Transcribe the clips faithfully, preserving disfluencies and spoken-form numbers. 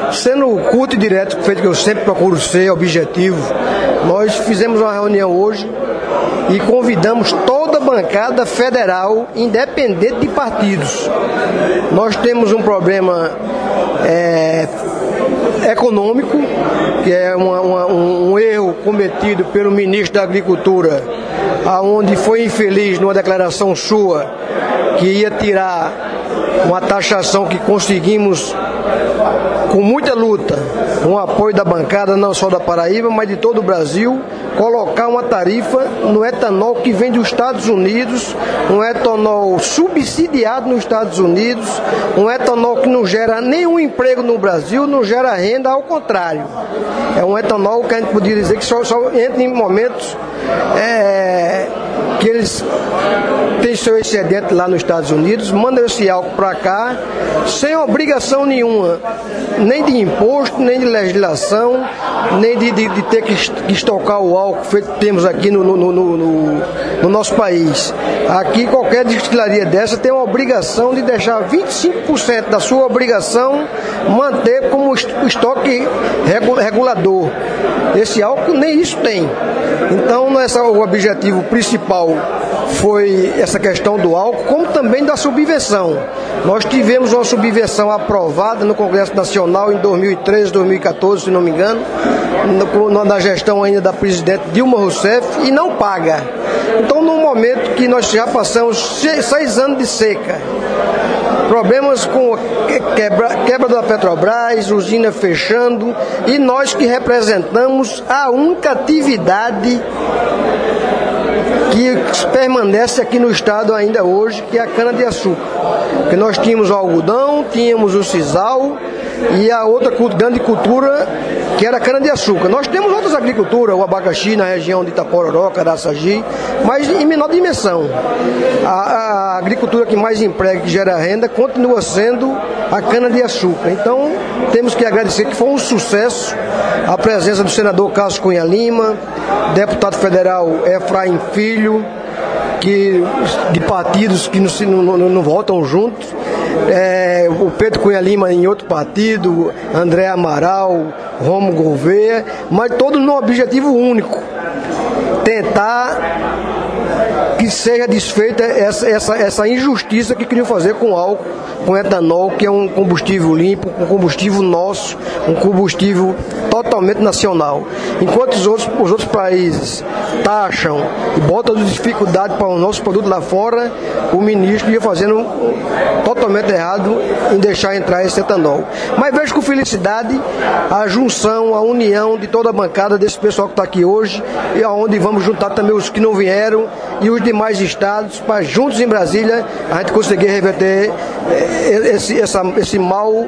Sendo curto e direto, feito que eu sempre procuro ser objetivo, nós fizemos uma reunião hoje e convidamos toda a bancada federal, independente de partidos. Nós temos um problema é, econômico, que é uma, uma, um, um erro cometido pelo ministro da Agricultura, aonde foi infeliz numa declaração sua que ia tirar uma taxação que conseguimos com muita luta, com o apoio da bancada, não só da Paraíba, mas de todo o Brasil, colocar uma tarifa no etanol que vem dos Estados Unidos, um etanol subsidiado nos Estados Unidos, um etanol que não gera nenhum emprego no Brasil, não gera renda, ao contrário. É um etanol que a gente poderia dizer que só, só entra em momentos é, que eles têm seu excedente lá nos Estados Unidos, mandam esse álcool para cá, sem obrigação nenhuma, nem de imposto, nem de legislação, nem de, de, de ter que estocar o álcool feito que temos aqui no, no, no, no, no nosso país. Aqui qualquer destilaria dessa tem uma obrigação de deixar vinte e cinco por cento da sua obrigação manter como estoque regulador. Esse álcool nem isso tem. Então não é só o objetivo principal foi essa questão do álcool, como também da subversão. Nós tivemos uma subversão aprovada no Congresso Nacional em dois mil e treze, dois mil e quatorze, se não me engano, na gestão ainda da presidente Dilma Rousseff, e não paga. Então, no momento que nós já passamos seis anos de seca, problemas com quebra, quebra da Petrobras, usina fechando, e nós que representamos a única atividade que permanece aqui no estado ainda hoje, que é a cana-de-açúcar. Porque nós tínhamos o algodão, tínhamos o sisal e a outra grande cultura, que era a cana-de-açúcar. Nós temos outras agriculturas, o abacaxi na região de Itapororó, Caraçagi, mas em menor dimensão. A, a agricultura que mais emprega, que gera renda, continua sendo a cana-de-açúcar. Então, temos que agradecer que foi um sucesso a presença do senador Cássio Cunha Lima, deputado federal Efraim Filho, que, de partidos que não, não, não votam juntos, é, o Pedro Cunha Lima em outro partido, André Amaral, Romo Gouveia, mas todos num objetivo único: tentar que seja desfeita essa, essa, essa injustiça que queriam fazer com álcool, com etanol, que é um combustível limpo, um combustível nosso, um combustível totalmente nacional. Enquanto os outros, os outros países taxam e botam dificuldade para o nosso produto lá fora, o ministro ia fazendo totalmente errado em deixar entrar esse etanol. Mas vejo com felicidade a junção, a união de toda a bancada desse pessoal que está aqui hoje, e aonde vamos juntar também os que não vieram e os demais estados, para juntos em Brasília a gente conseguir reverter esse, essa, esse mal,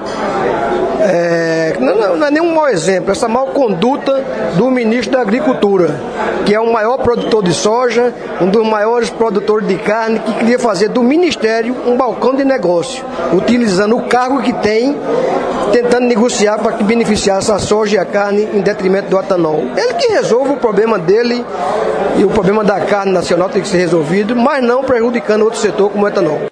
é, não, não é nenhum mau exemplo, essa mal conduta do ministro da Agricultura, que é o maior produtor de soja, um dos maiores produtores de carne, que queria fazer do ministério um balcão de negócio, utilizando o cargo que tem, tentando negociar para que beneficiasse a soja e a carne em detrimento do etanol. Ele que resolve o problema dele, e o problema da carne nacional tem que ser resolvido, mas não prejudicando outro setor como o etanol.